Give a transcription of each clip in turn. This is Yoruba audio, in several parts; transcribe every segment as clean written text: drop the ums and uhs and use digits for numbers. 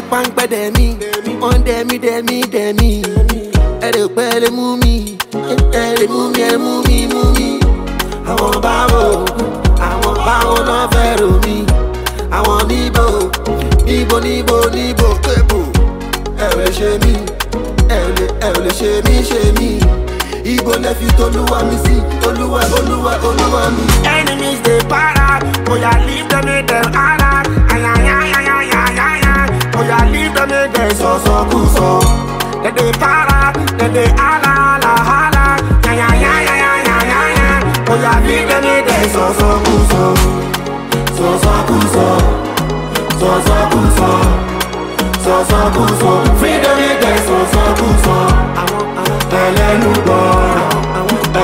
páńpẹ́ dẹ̀mí wọ́n dẹ̀mí ẹ̀rẹ̀ pẹ́ lè mú mi ẹ̀rẹ̀ mú mi. àwọn báwo náà fẹ́ rò mí àwọn níbo kébù ẹ̀ ò lè ṣe mí ẹ̀ ò lè ṣe mí. Ibo lẹ fi tolúwa mi sí olúwa mi. Enemies dey para, oya leave them make them holla. Ayayayayayaya, oya leave them make them Sọ̀sọ̀kúsọ. They dey para, they dey hala. Ayayayayayaya, oya leave them make them Sọ̀sọ̀kúsọ. Freedom make them sọ̀sọ̀kúsọ. Ẹlẹ́nu gbọ́rọ̀.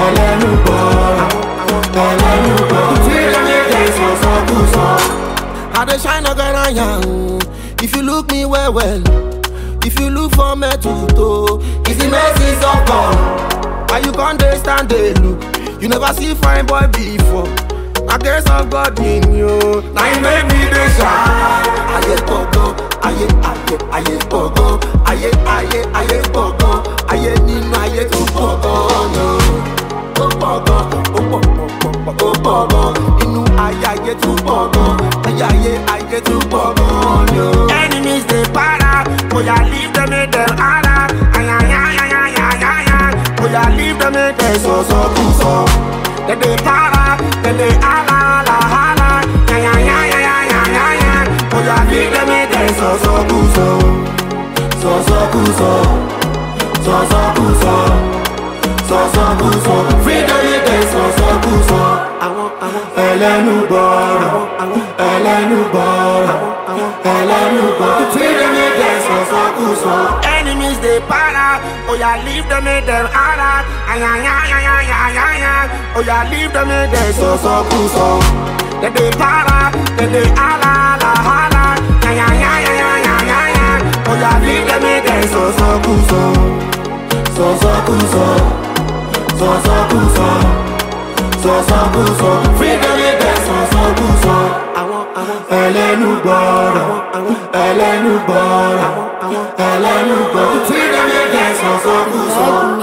Freedom make them sọ̀sọ̀kúsọ. I dey shine ogaranya. If you look me well, if you look for me to toe, it's the mercies of God. Why you can't dey stand dey look? You never see fine boy before. Na grace of God in you. Now you make me dey shine. Ayé gbọ̀ngàn, ayé gbọ̀ngàn, ayé gbọ̀ngàn, ayé nínú ayé tó gbọ̀ngàn ni. Ó gbọ̀ngàn, ó gbọ̀ngàn, inú ayé tó gbọ̀ngàn, ayé tó gbọ̀ngàn ni. Enemies dey para, oya leave them make them holla. Ayayayayayaya, oya leave them make them Sọ̀sọ̀kúsọ. They dey para, they dey hala. Ayayayayayaya, oya leave them make them Sọ̀sọ̀kúsọ. Freedom make them sọ̀sọ̀kúsọ. Ẹlẹ́nu gbọ́rọ̀. Freedom make them sọ̀sọ̀kúsọ. Enemies dey para, oya leave them make them holla. Ayayayayayaya, oya leave them make them Sọ̀sọ̀kúsọ. They dey para, they dey hala. Ayayayayayaya, oya leave them make them Sọ̀sọ̀kúsọ. Freedom make them sọ̀sọ̀kúsọ. Ẹlẹ́nu gbọ́rọ̀. Freedom make them sọ̀sọ̀kúsọ.